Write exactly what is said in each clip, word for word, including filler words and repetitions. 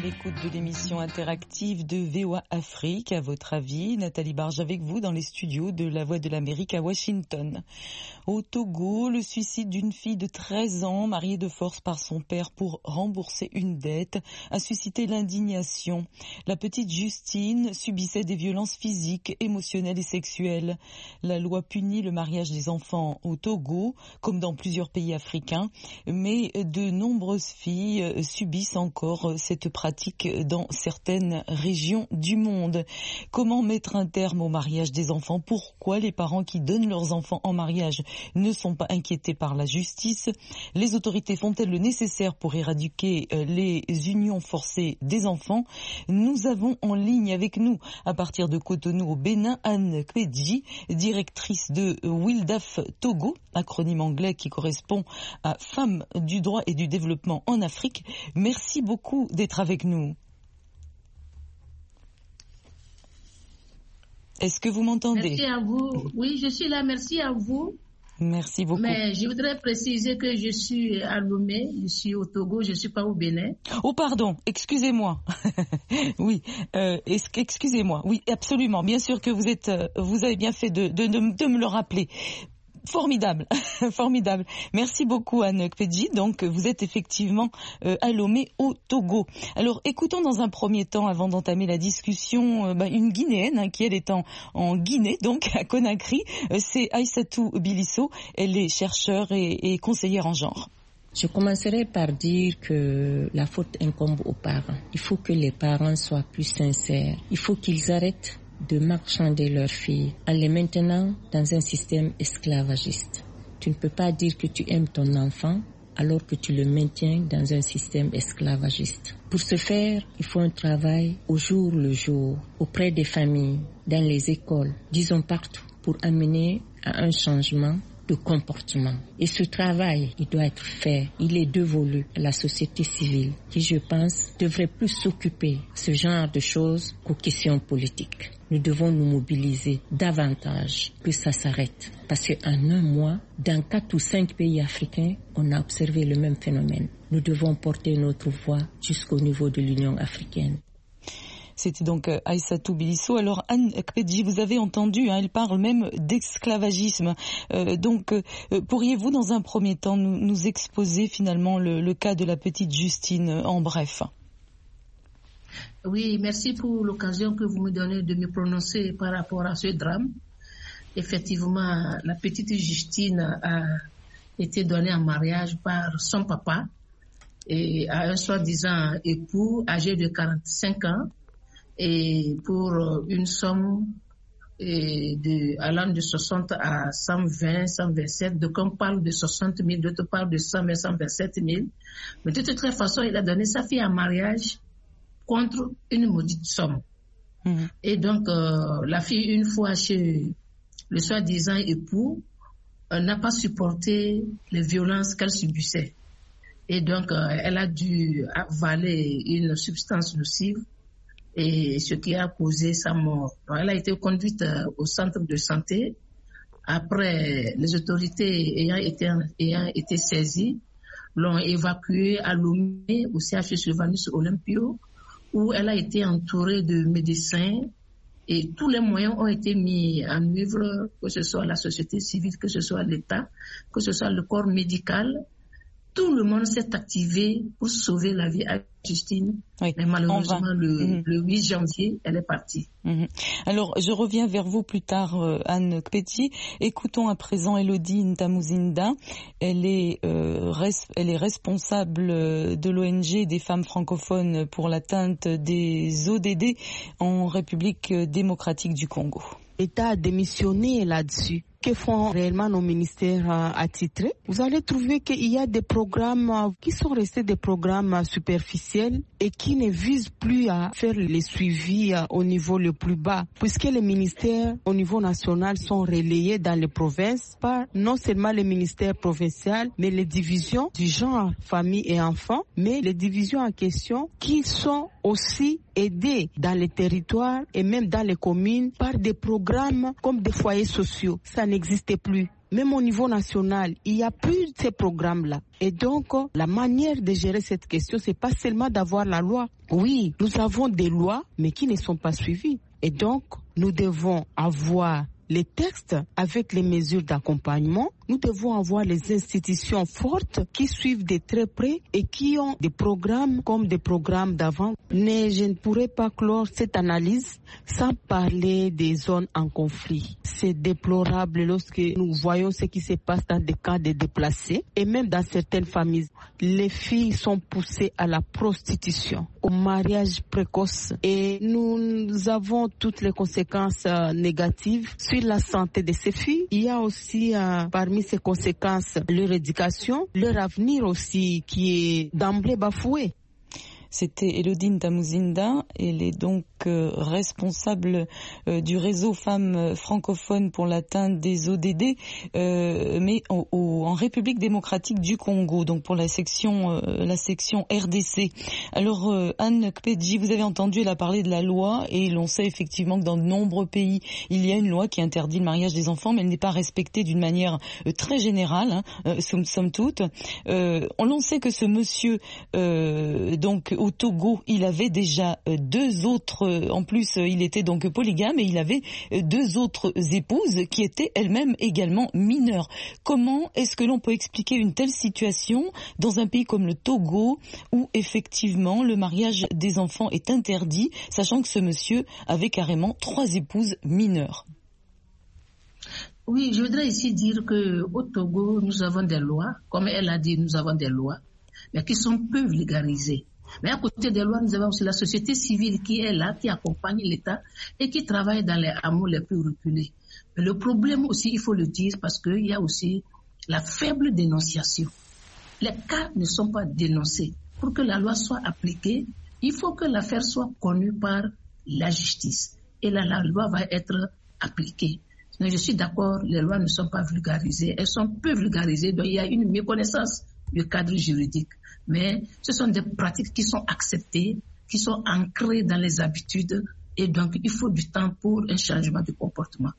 l'écoute de l'émission interactive de V O A Afrique. À votre avis, Nathalie Barge avec vous dans les studios de La Voix de l'Amérique à Washington. Au Togo, le suicide d'une fille de treize ans, mariée de force par son père pour rembourser une dette, a suscité l'indignation. La petite Justine subissait des violences physiques, émotionnelles et sexuelles. La loi punit le mariage des enfants au Togo, comme dans plusieurs pays africains, mais de nombreuses filles subissent encore cette pratique dans certaines régions du monde. Comment mettre un terme au mariage des enfants? Pourquoi les parents qui donnent leurs enfants en mariage ne sont pas inquiétés par la justice? Les autorités font-elles le nécessaire pour éradiquer les unions forcées des enfants? Nous avons en ligne avec nous, à partir de Cotonou au Bénin, Anne Kpedji, directrice de WILDAF Togo, acronyme anglais qui correspond à Femmes du droit et du développement en Afrique. Merci beaucoup d'être avec nous. Est-ce que vous m'entendez? Merci à vous. Oui, je suis là. Merci à vous. Merci beaucoup. Mais je voudrais préciser que je suis à Lomé, je suis au Togo, je ne suis pas au Bénin. Oh pardon, excusez-moi. oui, euh, excusez-moi. Oui, absolument. Bien sûr que vous êtes, vous avez bien fait de, de, de, de me le rappeler. Formidable, formidable. Merci beaucoup Anne Kpedji. Donc vous êtes effectivement euh, à Lomé au Togo. Alors écoutons dans un premier temps, avant d'entamer la discussion, euh, bah, une Guinéenne hein, qui elle est en, en Guinée, donc à Conakry. Euh, c'est Aïssatou Bilisso. Elle est chercheure et, et conseillère en genre. Je commencerai par dire que la faute incombe aux parents. Il faut que les parents soient plus sincères. Il faut qu'ils arrêtent de marchander leurs filles en les maintenant dans un système esclavagiste. Tu ne peux pas dire que tu aimes ton enfant alors que tu le maintiens dans un système esclavagiste. Pour ce faire, il faut un travail au jour le jour, auprès des familles, dans les écoles, disons partout, pour amener à un changement de comportement. Et ce travail, il doit être fait, il est dévolu à la société civile qui, je pense, devrait plus s'occuper de ce genre de choses qu'aux questions politiques. Nous devons nous mobiliser davantage que ça s'arrête. Parce qu'en un mois, dans quatre ou cinq pays africains, on a observé le même phénomène. Nous devons porter notre voix jusqu'au niveau de l'Union africaine. C'était donc Aïssatou Bilisso. Alors Anne Kpedji, vous avez entendu, hein, elle parle même d'esclavagisme. Euh, donc euh, pourriez-vous dans un premier temps nous, nous exposer finalement le, le cas de la petite Justine en bref? Oui, merci pour l'occasion que vous me donnez de me prononcer par rapport à ce drame. Effectivement, la petite Justine a été donnée en mariage par son papa et à un soi-disant époux âgé de quarante-cinq ans. Et pour une somme de, allant de soixante à cent vingt, cent vingt-sept, donc on parle de soixante mille, d'autres parlent de cent, cent vingt-sept mille. Mais de toute façon, il a donné sa fille en mariage contre une maudite somme. Mmh. Et donc, euh, la fille, une fois chez le soi-disant époux, euh, n'a pas supporté les violences qu'elle subissait. Et donc, euh, elle a dû avaler une substance nocive, et ce qui a causé sa mort. Donc, elle a été conduite au centre de santé. Après, les autorités ayant été, ayant été saisies, l'ont évacuée à Lomé, au C H Sylvanus Olympio, où elle a été entourée de médecins et tous les moyens ont été mis en œuvre, que ce soit la société civile, que ce soit l'État, que ce soit le corps médical. Tout le monde s'est activé pour sauver la vie à Justine. Oui, mais malheureusement, le, mmh. le huit janvier, elle est partie. Mmh. Alors, je reviens vers vous plus tard, euh, Anne Kpedji. Écoutons à présent Elodie Ntamuzinda. Elle est, euh, res, elle est responsable de l'O N G des femmes francophones pour l'atteinte des O D D en République démocratique du Congo. L'État a démissionné là-dessus. Que font réellement nos ministères attitrés? Vous allez trouver qu'il y a des programmes qui sont restés des programmes superficiels et qui ne visent plus à faire les suivis au niveau le plus bas, puisque les ministères au niveau national sont relayés dans les provinces par non seulement les ministères provinciaux, mais les divisions du genre famille et enfants, mais les divisions en question qui sont aussi aidées dans les territoires et même dans les communes par des programmes comme des foyers sociaux. Ça n'existait plus. même au niveau national, il n'y a plus ces programmes-là. Et donc, la manière de gérer cette question, c'est pas seulement d'avoir la loi. Oui, nous avons des lois, mais qui ne sont pas suivies. Et donc, nous devons avoir les textes avec les mesures d'accompagnement. Nous devons avoir les institutions fortes qui suivent de très près et qui ont des programmes comme des programmes d'avant. Mais je ne pourrais pas clore cette analyse sans parler des zones en conflit. C'est déplorable lorsque nous voyons ce qui se passe dans des camps de déplacés et même dans certaines familles. Les filles sont poussées à la prostitution, au mariage précoce et nous avons toutes les conséquences euh, négatives sur la santé de ces filles. Il y a aussi euh, parmi ces conséquences leur éducation, leur avenir aussi qui est d'emblée bafoué. C'était Elodine Tamuzinda, elle est donc euh, responsable euh, du réseau femmes francophones pour l'atteinte des O D D, euh, mais au, au, en République démocratique du Congo, donc pour la section euh, la section R D C. Alors euh, Anne Kpedji, vous avez entendu, elle a parlé de la loi et l'on sait effectivement que dans de nombreux pays, il y a une loi qui interdit le mariage des enfants, mais elle n'est pas respectée d'une manière euh, très générale, hein, euh, somme, somme toute. Euh, on sait que ce monsieur, euh, donc au Togo, il avait déjà deux autres, en plus il était donc polygame et il avait deux autres épouses qui étaient elles-mêmes également mineures. Comment est-ce que l'on peut expliquer une telle situation dans un pays comme le Togo où effectivement le mariage des enfants est interdit, sachant que ce monsieur avait carrément trois épouses mineures? Oui, je voudrais ici dire qu'au Togo, nous avons des lois, comme elle a dit, nous avons des lois, mais qui sont peu vulgarisées. Mais à côté des lois, nous avons aussi la société civile qui est là, qui accompagne l'État et qui travaille dans les hameaux les plus reculés. Mais le problème aussi, il faut le dire, parce qu'il y a aussi la faible dénonciation. Les cas ne sont pas dénoncés. Pour que la loi soit appliquée, il faut que l'affaire soit connue par la justice. Et là, la loi va être appliquée. Mais je suis d'accord, les lois ne sont pas vulgarisées. Elles sont peu vulgarisées, donc il y a une méconnaissance du cadre juridique. Mais ce sont des pratiques qui sont acceptées, qui sont ancrées dans les habitudes et donc il faut du temps pour un changement de comportement.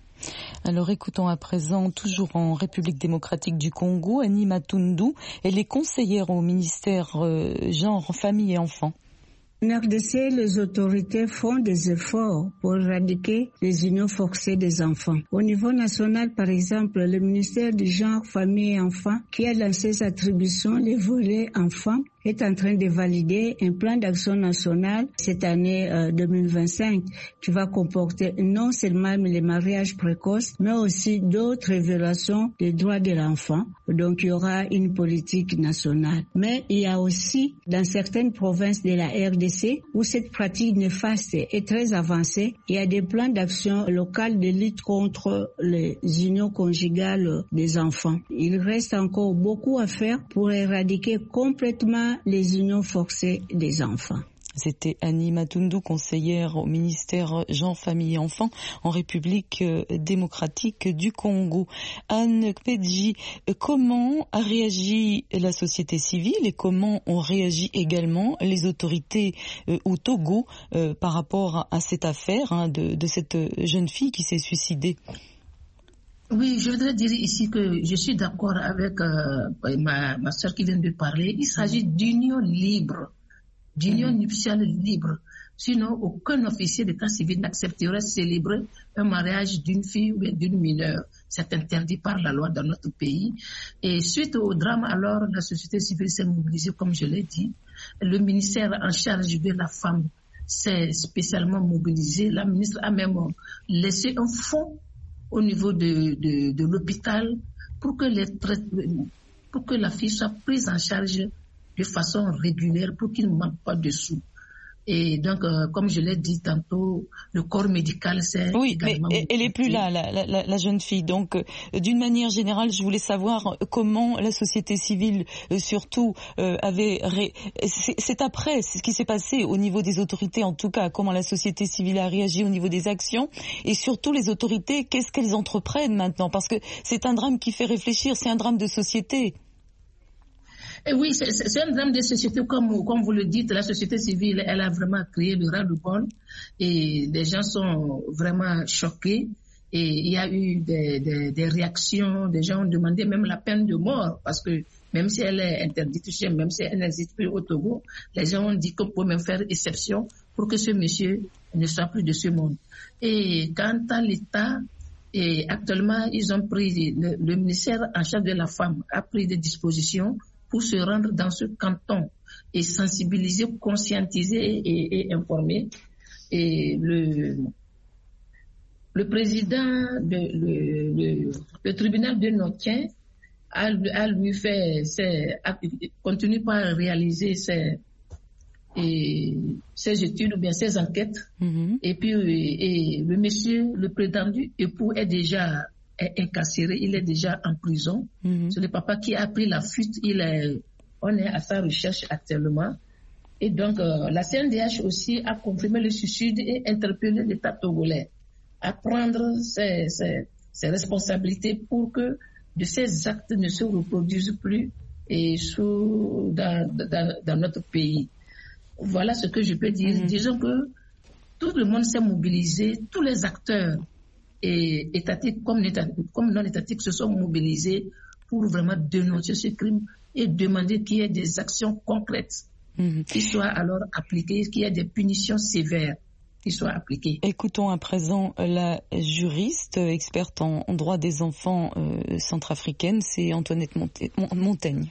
Alors écoutons à présent, toujours en République démocratique du Congo, Annie Matundu, elle est conseillère au ministère euh, genre, famille et enfants. En R D C, les autorités font des efforts pour éradiquer les unions forcées des enfants. Au niveau national, par exemple, le ministère du Genre, Famille et Enfants, qui a lancé ses attributions, les volets enfants, est en train de valider un plan d'action national cette année euh, deux mille vingt-cinq qui va comporter non seulement les mariages précoces, mais aussi d'autres violations des droits de l'enfant. Donc il y aura une politique nationale. Mais il y a aussi dans certaines provinces de la R D C où cette pratique néfaste est très avancée, il y a des plans d'action locales de lutte contre les unions conjugales des enfants. Il reste encore beaucoup à faire pour éradiquer complètement les unions forcées des enfants. C'était Annie Matundu, conseillère au ministère Genre, Famille et Enfants en République démocratique du Congo. Anne Kpedji, comment a réagi la société civile et comment ont réagi également les autorités euh, au Togo euh, par rapport à, à cette affaire hein, de, de cette jeune fille qui s'est suicidée? Oui, je voudrais dire ici que je suis d'accord avec euh, ma, ma soeur qui vient de parler. Il s'agit d'union libre, d'union mmh. nuptiale libre. Sinon, aucun officier d'état civil n'accepterait de célébrer un mariage d'une fille ou d'une mineure. C'est interdit par la loi dans notre pays. Et suite au drame, alors, la société civile s'est mobilisée, comme je l'ai dit. Le ministère en charge de la femme s'est spécialement mobilisé. La ministre a même laissé un fonds au niveau de, de, de l'hôpital pour que, les pour que la fille soit prise en charge de façon régulière pour qu'il ne manque pas de sous. Et donc, euh, comme je l'ai dit tantôt, le corps médical, c'est oui, mais elle est plus là, la, la, la jeune fille. Donc, euh, d'une manière générale, je voulais savoir comment la société civile, euh, surtout, euh, avait... Ré... C'est, c'est après ce qui s'est passé au niveau des autorités, en tout cas, comment la société civile a réagi au niveau des actions, et surtout les autorités, qu'est-ce qu'elles entreprennent maintenant? Parce que c'est un drame qui fait réfléchir, c'est un drame de société. Et oui, c'est, c'est un drame de société, comme, comme vous le dites, la société civile, elle a vraiment créé le ras-le-bol et les gens sont vraiment choqués Et il y a eu des, des, des réactions, des gens ont demandé même la peine de mort, parce que même si elle est interdite, même si elle n'existe plus au Togo, les gens ont dit qu'on peut même faire exception pour que ce monsieur ne soit plus de ce monde. Et quant à l'État, et actuellement, ils ont pris, le, le ministère en charge de la femme a pris des dispositions pour se rendre dans ce canton et sensibiliser, conscientiser et, et informer. Et le, le président, de, le, le, le tribunal de Nokia a, a lui fait, ses, a, continue par réaliser ses, et, ses études ou bien ses enquêtes. Mm-hmm. Et puis, et, et le monsieur, le prétendu époux est déjà est incarcéré, il est déjà en prison. Mm-hmm. C'est le papa qui a pris la fuite, il est, on est à sa recherche actuellement. Et donc, euh, la C N D H aussi a confirmé le suicide et interpellé l'État togolais à prendre ses, ses, ses responsabilités pour que de ces actes ne se reproduisent plus et sous, dans, dans, dans notre pays. Voilà ce que je peux dire. Mm-hmm. Disons que tout le monde s'est mobilisé, tous les acteurs et étatiques comme, comme non étatiques se sont mobilisés pour vraiment dénoncer ce crime et demander qu'il y ait des actions concrètes mmh. qui soient alors appliquées, qu'il y ait des punitions sévères qui soient appliquées. Écoutons à présent la juriste, experte en, en droit des enfants euh, centrafricaine, c'est Antoinette Montaigne.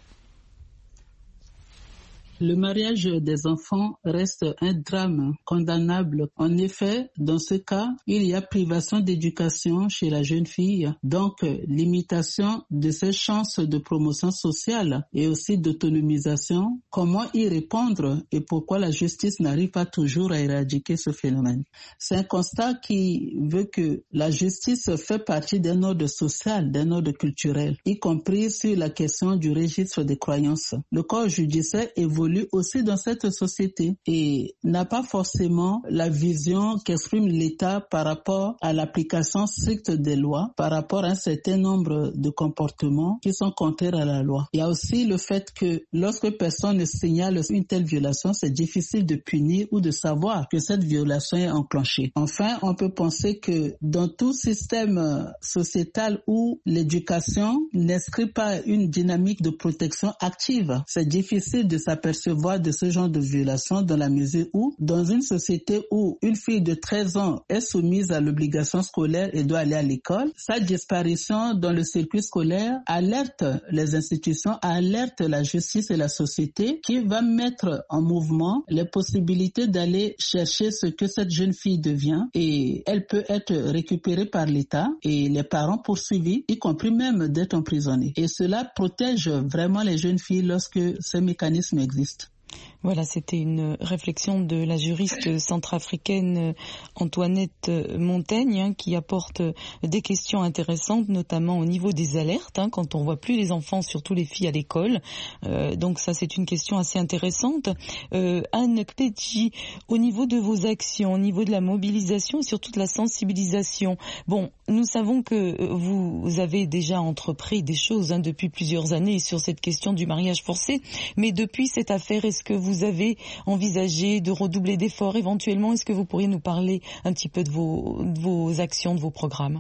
Le mariage des enfants reste un drame condamnable. En effet, dans ce cas, il y a privation d'éducation chez la jeune fille, donc limitation de ses chances de promotion sociale et aussi d'autonomisation. Comment y répondre et pourquoi la justice n'arrive pas toujours à éradiquer ce phénomène? C'est un constat qui veut que la justice fait partie d'un ordre social, d'un ordre culturel, y compris sur la question du registre des croyances. Le corps judiciaire évolue aussi dans cette société et n'a pas forcément la vision qu'exprime l'État par rapport à l'application stricte des lois, par rapport à un certain nombre de comportements qui sont contraires à la loi. Il y a aussi le fait que lorsque personne ne signale une telle violation, c'est difficile de punir ou de savoir que cette violation est enclenchée. Enfin, on peut penser que dans tout système sociétal où l'éducation n'inscrit pas une dynamique de protection active, c'est difficile de s'apercevoir de ce genre de violation dans la mesure où, dans une société où une fille de treize ans est soumise à l'obligation scolaire et doit aller à l'école, sa disparition dans le circuit scolaire alerte les institutions, alerte la justice et la société qui va mettre en mouvement les possibilités d'aller chercher ce que cette jeune fille devient et elle peut être récupérée par l'État et les parents poursuivis, y compris même d'être emprisonnés. Et cela protège vraiment les jeunes filles lorsque ces mécanismes existent. Voilà, c'était une réflexion de la juriste centrafricaine Antoinette Montaigne hein, qui apporte des questions intéressantes, notamment au niveau des alertes, hein, quand on voit plus les enfants, surtout les filles à l'école. Euh, donc ça, c'est une question assez intéressante. Euh, Anne Kpetji, au niveau de vos actions, au niveau de la mobilisation et surtout de la sensibilisation, bon, nous savons que vous avez déjà entrepris des choses hein, depuis plusieurs années sur cette question du mariage forcé, mais depuis cette affaire, est-ce que vous avez envisagé de redoubler d'efforts éventuellement? Est-ce que vous pourriez nous parler un petit peu de vos, de vos actions, de vos programmes?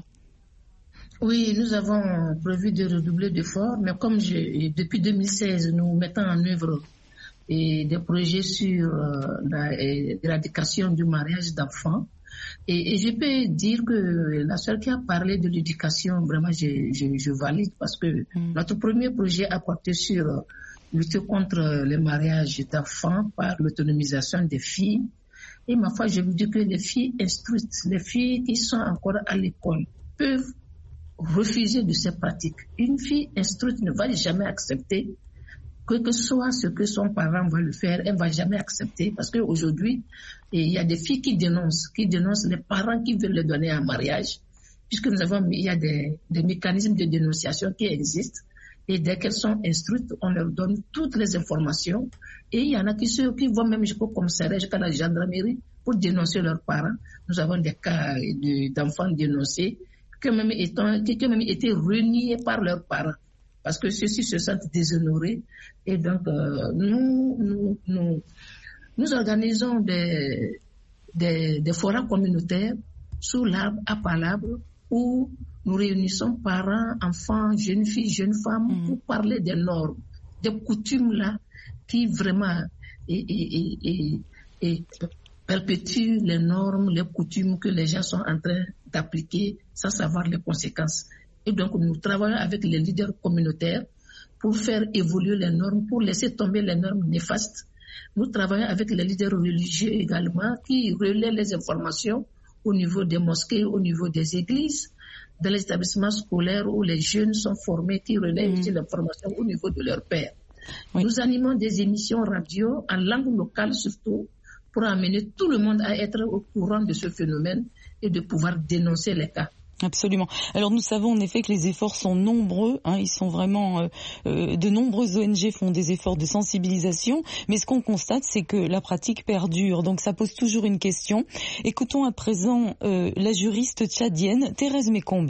Oui, nous avons prévu de redoubler d'efforts, mais comme je, depuis deux mille seize, nous mettons en œuvre et des projets sur euh, l'éradication du mariage d'enfants. Et, et je peux dire que la seule qui a parlé de l'éducation, vraiment, je, je, je valide parce que mmh. notre premier projet a porté sur euh, lutter contre le mariage d'enfants par l'autonomisation des filles. Et ma foi, je vous dis que les filles instruites, les filles qui sont encore à l'école, peuvent refuser de ces pratiques. Une fille instruite ne va jamais accepter, que que soit ce que son parent va le faire, elle ne va jamais accepter. Parce qu'aujourd'hui, il y a des filles qui dénoncent, qui dénoncent les parents qui veulent les donner en mariage. Puisque nous avons, il y a des, des mécanismes de dénonciation qui existent. Et dès qu'elles sont instruites, on leur donne toutes les informations. Et il y en a qui, ceux, qui vont même jusqu'au commissariat, jusqu'à la gendarmerie pour dénoncer leurs parents. Nous avons des cas de, d'enfants dénoncés qui ont même été, qui ont même été reniés par leurs parents. Parce que ceux-ci se sentent déshonorés. Et donc, euh, nous, nous, nous, nous organisons des, des, des forats communautaires sous l'arbre, à Palabre, où nous réunissons parents, enfants, jeunes filles, jeunes femmes mmh. pour parler des normes, des coutumes là qui vraiment et, et, et, et perpétuent les normes, les coutumes que les gens sont en train d'appliquer sans savoir les conséquences. Et donc nous travaillons avec les leaders communautaires pour faire évoluer les normes, pour laisser tomber les normes néfastes. Nous travaillons avec les leaders religieux également qui relaient les informations au niveau des mosquées, au niveau des églises, dans les établissements scolaires où les jeunes sont formés, qui relaient mmh. aussi l'information au niveau de leur père. Oui. Nous animons des émissions radio en langue locale surtout pour amener tout le monde à être au courant de ce phénomène et de pouvoir dénoncer les cas. Absolument. Alors nous savons en effet que les efforts sont nombreux, hein, ils sont vraiment euh, euh, de nombreuses O N G font des efforts de sensibilisation, mais ce qu'on constate c'est que la pratique perdure, donc ça pose toujours une question. Écoutons à présent euh, la juriste tchadienne Thérèse Mekombe.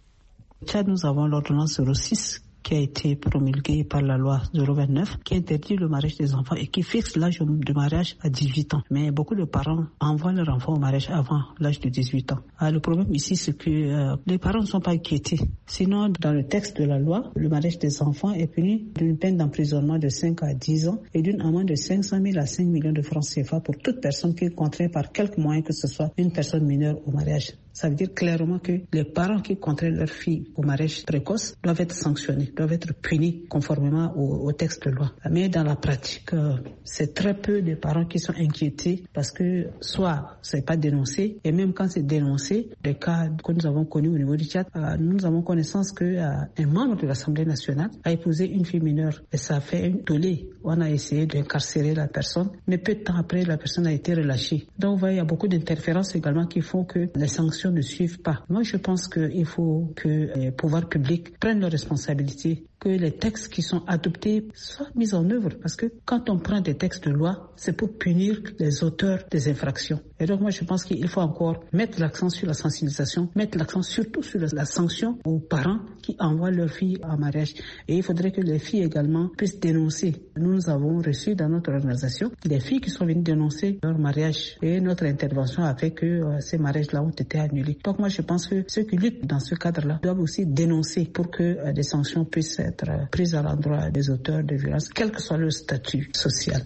Au Tchad, nous avons l'ordonnance zéro six qui a été promulguée par la loi zéro vingt-neuf, qui interdit le mariage des enfants et qui fixe l'âge de mariage à dix-huit ans. Mais beaucoup de parents envoient leurs enfants au mariage avant l'âge de dix-huit ans. Alors, le problème ici, c'est que euh, les parents ne sont pas inquiétés. Sinon, dans le texte de la loi, le mariage des enfants est puni d'une peine d'emprisonnement de cinq à dix ans et d'une amende de cinq cent mille à cinq millions de francs C F A pour toute personne qui contraint par quelque moyen que ce soit une personne mineure au mariage. Ça veut dire clairement que les parents qui contraignent leur fille au mariage précoce doivent être sanctionnés, doivent être punis conformément au, au texte de loi. Mais dans la pratique, euh, c'est très peu de parents qui sont inquiétés parce que soit c'est pas dénoncé et même quand c'est dénoncé, les cas que nous avons connus au niveau du Tchad, euh, nous avons connaissance que euh, un membre de l'Assemblée nationale a épousé une fille mineure et ça a fait une tollée. On a essayé d'incarcérer la personne, mais peu de temps après, la personne a été relâchée. Donc, vous voyez, il y a beaucoup d'interférences également qui font que les sanctions ne suivent pas. Moi, je pense qu'il faut que les pouvoirs publics prennent leurs responsabilités, que les textes qui sont adoptés soient mis en œuvre. Parce que quand on prend des textes de loi, c'est pour punir les auteurs des infractions. Et donc, moi, je pense qu'il faut encore mettre l'accent sur la sensibilisation, mettre l'accent surtout sur la, la sanction aux parents qui envoient leurs filles en mariage. Et il faudrait que les filles également puissent dénoncer. Nous, nous avons reçu dans notre organisation des filles qui sont venues dénoncer leur mariage. Et notre intervention a fait que euh, ces mariages-là ont été annulés. Donc, moi, je pense que ceux qui luttent dans ce cadre-là doivent aussi dénoncer pour que euh, des sanctions puissent être euh, prises à l'endroit des auteurs de violences, quel que soit leur statut social.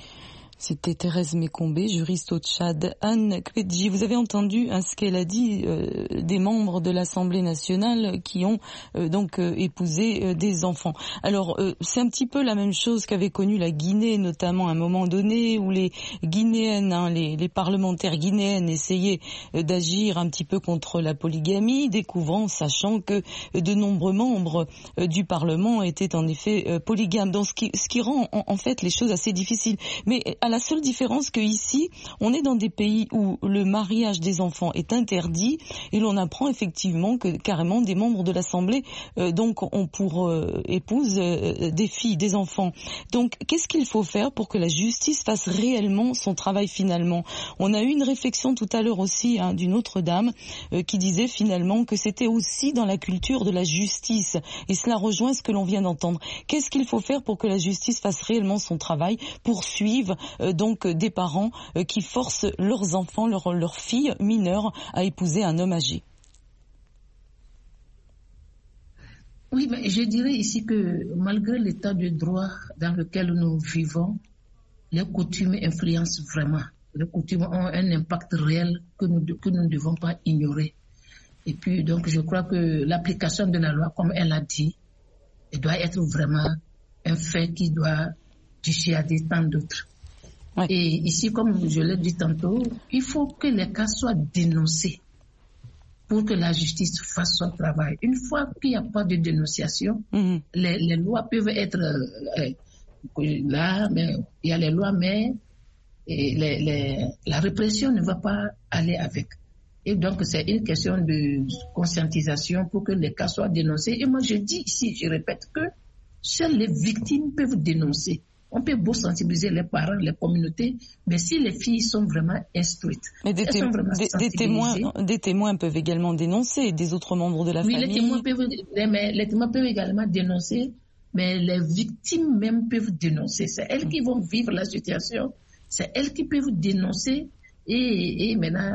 C'était Thérèse Mekombe, juriste au Tchad. Anne Kwedji, vous avez entendu hein, ce qu'elle a dit euh, des membres de l'Assemblée nationale qui ont euh, donc euh, épousé euh, des enfants. Alors, euh, c'est un petit peu la même chose qu'avait connu la Guinée, notamment à un moment donné, où les Guinéennes, hein, les, les parlementaires guinéennes essayaient euh, d'agir un petit peu contre la polygamie, découvrant, sachant que euh, de nombreux membres euh, du Parlement étaient en effet euh, polygames. Donc, ce qui, ce qui rend en, en fait les choses assez difficiles. Mais à la seule différence que ici, on est dans des pays où le mariage des enfants est interdit et l'on apprend effectivement que carrément des membres de l'Assemblée euh, donc ont pour euh, épouse euh, des filles, des enfants. Donc qu'est-ce qu'il faut faire pour que la justice fasse réellement son travail finalement? On a eu une réflexion tout à l'heure aussi hein, d'une autre dame euh, qui disait finalement que c'était aussi dans la culture de la justice et cela rejoint ce que l'on vient d'entendre. Qu'est-ce qu'il faut faire pour que la justice fasse réellement son travail, poursuive Euh, donc des parents euh, qui forcent leurs enfants, leurs, leurs filles mineures à épouser un homme âgé? Oui, mais je dirais ici que malgré l'état de droit dans lequel nous vivons, les coutumes influencent vraiment. Les coutumes ont un impact réel que nous, que nous ne devons pas ignorer. Et puis, donc, je crois que l'application de la loi, comme elle a dit, elle doit être vraiment un fait qui doit dissuader tant d'autres. Ouais. Et ici, comme je l'ai dit tantôt, il faut que les cas soient dénoncés pour que la justice fasse son travail. Une fois qu'il n'y a pas de dénonciation, mm-hmm. les, les lois peuvent être euh, là, mais il y a les lois, mais et les, les, la répression ne va pas aller avec. Et donc, c'est une question de conscientisation pour que les cas soient dénoncés. Et moi, je dis ici, je répète que seules les victimes peuvent dénoncer. On peut beau sensibiliser les parents, les communautés, mais si les filles sont vraiment instruites, mais des, té- des, des, témoins, des témoins peuvent également dénoncer, des autres membres de la oui, famille. Oui, les témoins peuvent, mais les témoins peuvent également dénoncer, mais les victimes même peuvent dénoncer. C'est elles qui vont vivre la situation, c'est elles qui peuvent dénoncer et, et maintenant la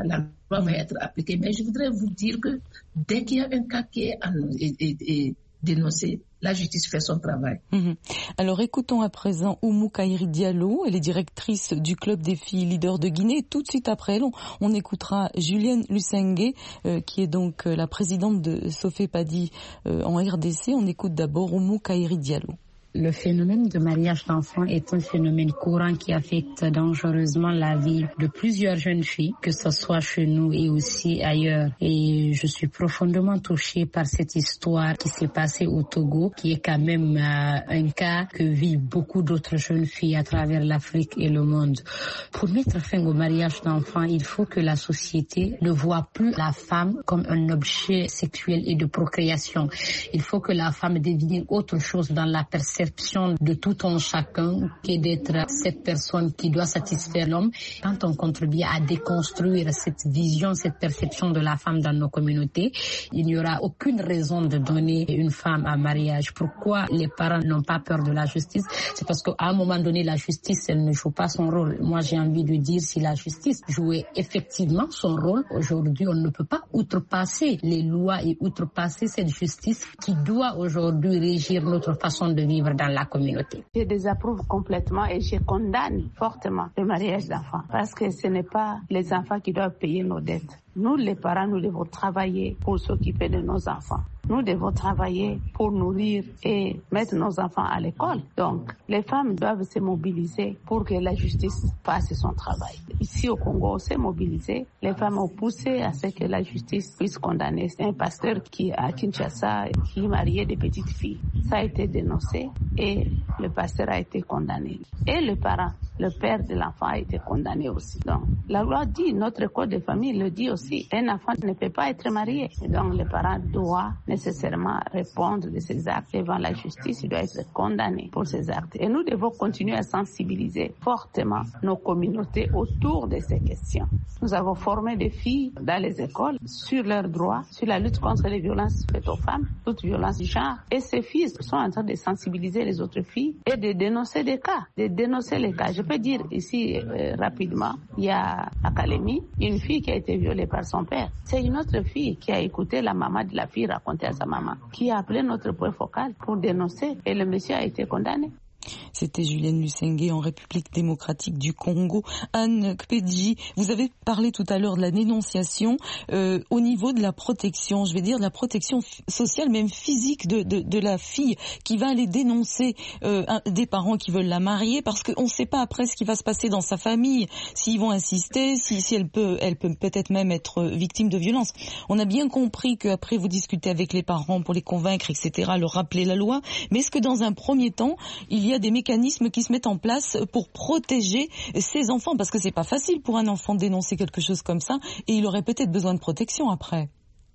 doivent être appliquées. Mais je voudrais vous dire que dès qu'il y a un cas qui est, est, est, est dénoncé, la justice fait son travail. Mmh. Alors écoutons à présent Oumou Kairi Diallo, elle est directrice du club des filles leaders de Guinée. Tout de suite après elle, on, on écoutera Julienne Lusengue, euh, qui est donc euh, la présidente de Sofepadi euh, en R D C. On écoute d'abord Oumou Kairi Diallo. Le phénomène de mariage d'enfants est un phénomène courant qui affecte dangereusement la vie de plusieurs jeunes filles, que ce soit chez nous et aussi ailleurs. Et je suis profondément touchée par cette histoire qui s'est passée au Togo, qui est quand même euh, un cas que vivent beaucoup d'autres jeunes filles à travers l'Afrique et le monde. Pour mettre fin au mariage d'enfants, il faut que la société ne voit plus la femme comme un objet sexuel et de procréation. Il faut que la femme devienne autre chose dans la perception de tout un chacun, qui est d'être cette personne qui doit satisfaire l'homme. Quand on contribue à déconstruire cette vision, cette perception de la femme dans nos communautés, il n'y aura aucune raison de donner une femme à mariage. Pourquoi les parents n'ont pas peur de la justice? C'est parce qu'à un moment donné, la justice, elle ne joue pas son rôle. Moi, j'ai envie de dire, si la justice jouait effectivement son rôle, aujourd'hui, on ne peut pas outrepasser les lois et outrepasser cette justice qui doit aujourd'hui régir notre façon de vivre dans la communauté. Je désapprouve complètement et je condamne fortement le mariage d'enfants parce que ce n'est pas les enfants qui doivent payer nos dettes. Nous, les parents, nous devons travailler pour s'occuper de nos enfants. Nous devons travailler pour nourrir et mettre nos enfants à l'école. Donc, les femmes doivent se mobiliser pour que la justice fasse son travail. Ici au Congo, on s'est mobilisé. Les femmes ont poussé à ce que la justice puisse condamner. C'est un pasteur qui à Kinshasa qui mariait des petites filles. Ça a été dénoncé et le pasteur a été condamné. Et le parent, le père de l'enfant a été condamné aussi. Donc, la loi dit, notre code de famille le dit aussi, un enfant ne peut pas être marié. Et donc, le parent doit nécessairement répondre de ses actes devant la justice. Il doit être condamné pour ses actes. Et nous devons continuer à sensibiliser fortement nos communautés autour de ces questions. Nous avons formé des filles dans les écoles sur leurs droits, sur la lutte contre les violences faites aux femmes, toute violence du genre. Et ces filles sont en train de sensibiliser les autres filles et de dénoncer des cas, de dénoncer les cas. Je peux dire ici euh, rapidement, il y a à Kalemi une fille qui a été violée par son père. C'est une autre fille qui a écouté la maman de la fille raconter à sa maman, qui a appelé notre point focal pour dénoncer et le monsieur a été condamné. C'était Julienne Lusengue en République démocratique du Congo. Anne Kpedji, vous avez parlé tout à l'heure de la dénonciation euh, au niveau de la protection, je vais dire de la protection sociale, même physique de, de, de la fille qui va aller dénoncer euh, un, des parents qui veulent la marier parce qu'on ne sait pas après ce qui va se passer dans sa famille, s'ils vont insister, si, si elle peut elle peut peut-être même être victime de violence. On a bien compris qu'après vous discutez avec les parents pour les convaincre, et cetera, leur rappeler la loi, mais est-ce que dans un premier temps, il y a des mécanismes qui se mettent en place pour protéger ces enfants, parce que c'est pas facile pour un enfant de dénoncer quelque chose comme ça et il aurait peut-être besoin de protection après.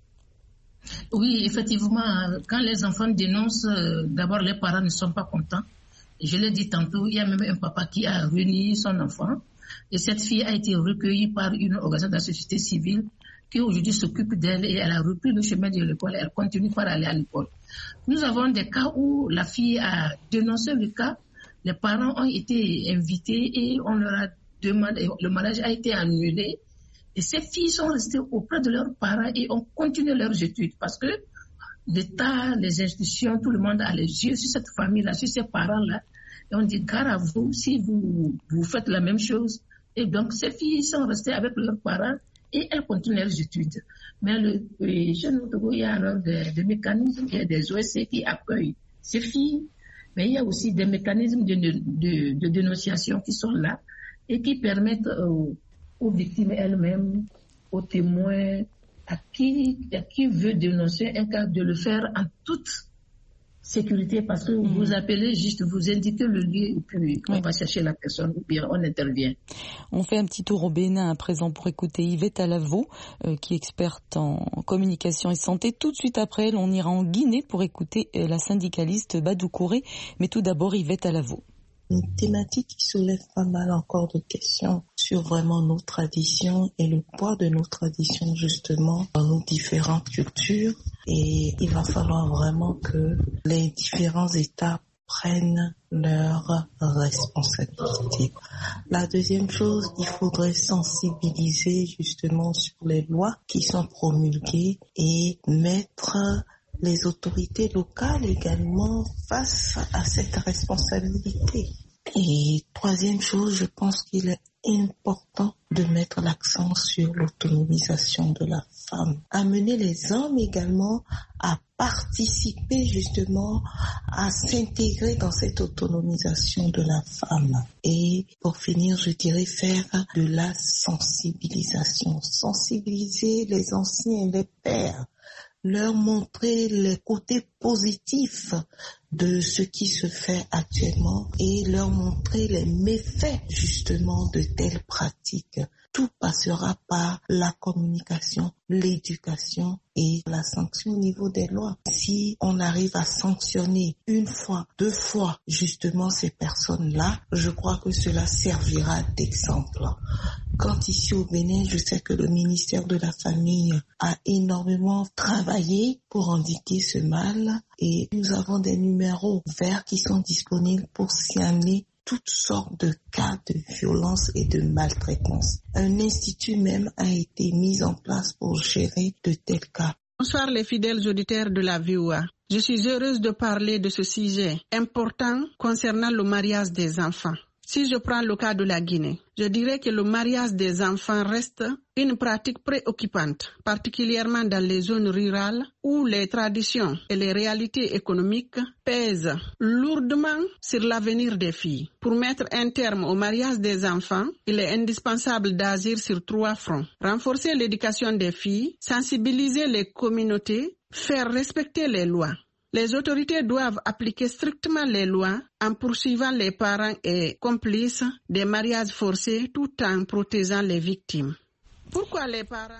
Oui, effectivement, quand les enfants dénoncent, d'abord les parents ne sont pas contents. Je l'ai dit tantôt, il y a même un papa qui a renié son enfant et cette fille a été recueillie par une organisation de la société civile qui aujourd'hui s'occupe d'elle et elle a repris le chemin de l'école, elle continue par aller à l'école. Nous avons des cas où la fille a dénoncé le cas, les parents ont été invités et on leur a demandé, le mariage a été annulé et ces filles sont restées auprès de leurs parents et ont continué leurs études parce que l'État, les institutions, tout le monde a les yeux sur cette famille-là, sur ces parents-là et on dit gare à vous si vous, vous faites la même chose. Et donc ces filles sont restées avec leurs parents et elles continuent leurs études. Mais le, chez nous, il y a alors des, des mécanismes, il y a des O S C qui accueillent ces filles, mais il y a aussi des mécanismes de, de, de, de dénonciation qui sont là et qui permettent aux, aux victimes elles-mêmes, aux témoins, à qui, à qui veut dénoncer un cas, de le faire en toute sécurité parce que mmh. vous appelez juste, vous indiquez le lieu et puis oui. on va chercher la personne ou bien on intervient. On fait un petit tour au Bénin à présent pour écouter Yvette Alavo euh, qui est experte en communication et santé. Tout de suite après elle, on ira en Guinée pour écouter euh, la syndicaliste Badou Kouré. Mais tout d'abord Yvette Alavo. Une thématique qui soulève pas mal encore de questions sur vraiment nos traditions et le poids de nos traditions justement dans nos différentes cultures. Et il va falloir vraiment que les différents États prennent leurs responsabilités. La deuxième chose, il faudrait sensibiliser justement sur les lois qui sont promulguées et mettre les autorités locales également face à cette responsabilité. Et troisième chose, je pense qu'il est important de mettre l'accent sur l'autonomisation de la femme. Amener les hommes également à participer justement, à s'intégrer dans cette autonomisation de la femme. Et pour finir, je dirais faire de la sensibilisation. Sensibiliser les anciens, les pères, leur montrer les côtés positifs de ce qui se fait actuellement et leur montrer les méfaits justement de telles pratiques. Tout passera par la communication, l'éducation et la sanction au niveau des lois. Si on arrive à sanctionner une fois, deux fois justement ces personnes-là, je crois que cela servira d'exemple. Quand ici au Bénin, je sais que le ministère de la Famille a énormément travaillé pour endiguer ce mal et nous avons des numéros verts qui sont disponibles pour signaler toutes sortes de cas de violence et de maltraitance. Un institut même a été mis en place pour gérer de tels cas. Bonsoir les fidèles auditeurs de la V O A. Je suis heureuse de parler de ce sujet important concernant le mariage des enfants. Si je prends le cas de la Guinée, je dirais que le mariage des enfants reste une pratique préoccupante, particulièrement dans les zones rurales où les traditions et les réalités économiques pèsent lourdement sur l'avenir des filles. Pour mettre un terme au mariage des enfants, il est indispensable d'agir sur trois fronts. Renforcer l'éducation des filles, sensibiliser les communautés, faire respecter les lois. Les autorités doivent appliquer strictement les lois en poursuivant les parents et complices des mariages forcés tout en protégeant les victimes. Pourquoi les parents?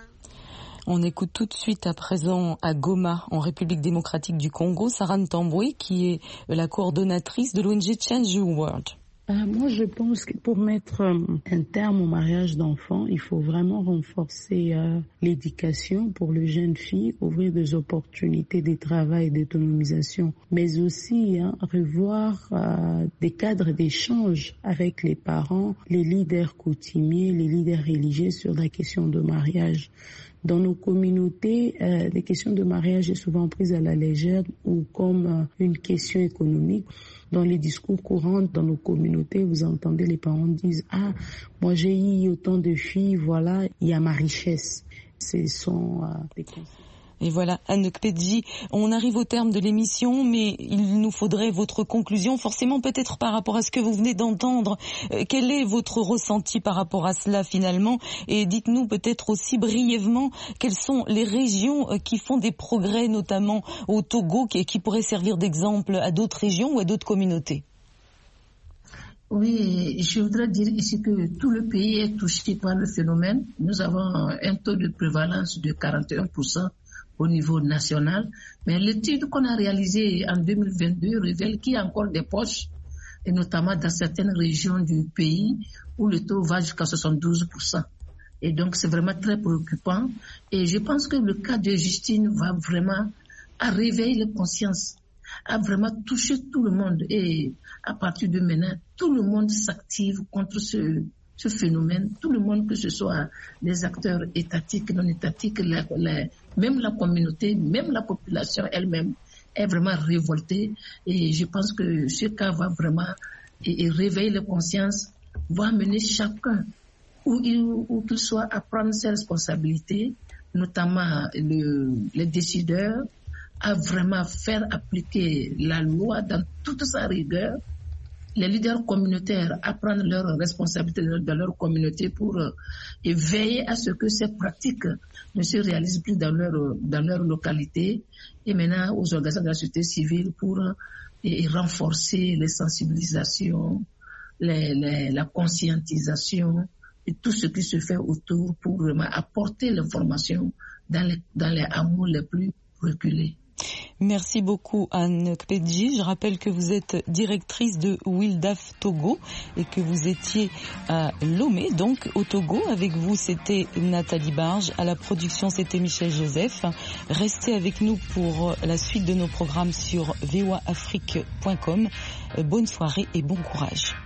On écoute tout de suite à présent à Goma, en République démocratique du Congo, Sarah Ntambwe, qui est la coordonnatrice de l'O N G Change the World. Euh, moi, je pense que pour mettre euh, un terme au mariage d'enfants, il faut vraiment renforcer euh, l'éducation pour les jeunes filles, ouvrir des opportunités de travail et d'autonomisation, mais aussi hein, revoir euh, des cadres d'échange avec les parents, les leaders coutumiers, les leaders religieux sur la question de mariage. Dans nos communautés, euh, les questions de mariage sont souvent prises à la légère ou comme euh, une question économique. Dans les discours courants, dans nos communautés, vous entendez les parents dire « Ah, moi j'ai eu autant de filles, voilà, il y a ma richesse ». Ce sont euh, des conseils. Et voilà, Anne Kpedji, on arrive au terme de l'émission, mais il nous faudrait votre conclusion, forcément peut-être par rapport à ce que vous venez d'entendre. Euh, quel est votre ressenti par rapport à cela finalement? Et dites-nous peut-être aussi brièvement quelles sont les régions euh, qui font des progrès, notamment au Togo, qui, qui pourraient servir d'exemple à d'autres régions ou à d'autres communautés. Oui, je voudrais dire ici que tout le pays est touché par le phénomène. Nous avons un taux de prévalence de quarante et un pour cent. Au niveau national, mais l'étude qu'on a réalisée en deux mille vingt-deux révèle qu'il y a encore des poches, et notamment dans certaines régions du pays où le taux va jusqu'à soixante-douze pour cent. Et donc c'est vraiment très préoccupant. Et je pense que le cas de Justine va vraiment à réveiller les consciences, à vraiment toucher tout le monde. Et à partir de maintenant, tout le monde s'active contre ce ce phénomène, tout le monde, que ce soit les acteurs étatiques, non étatiques, la, la, même la communauté, même la population elle-même est vraiment révoltée. Et je pense que ce cas va vraiment et, et réveiller les consciences, va amener chacun, où il, où qu'il soit, à prendre ses responsabilités, notamment le, les décideurs, à vraiment faire appliquer la loi dans toute sa rigueur. Les leaders communautaires à prendre leurs responsabilités dans leur communauté pour euh, et veiller à ce que ces pratiques ne se réalisent plus dans leur, dans leur localité, et maintenant aux organisations de la société civile pour euh, et renforcer les sensibilisations, les, les, la conscientisation et tout ce qui se fait autour pour vraiment apporter l'information dans les, dans les hameaux les plus reculés. Merci beaucoup Anne Kpedji. Je rappelle que vous êtes directrice de Wildaf Togo et que vous étiez à Lomé, donc au Togo. Avec vous, c'était Nathalie Barge. À la production, c'était Michel Joseph. Restez avec nous pour la suite de nos programmes sur v o a afrique point com. Bonne soirée et bon courage.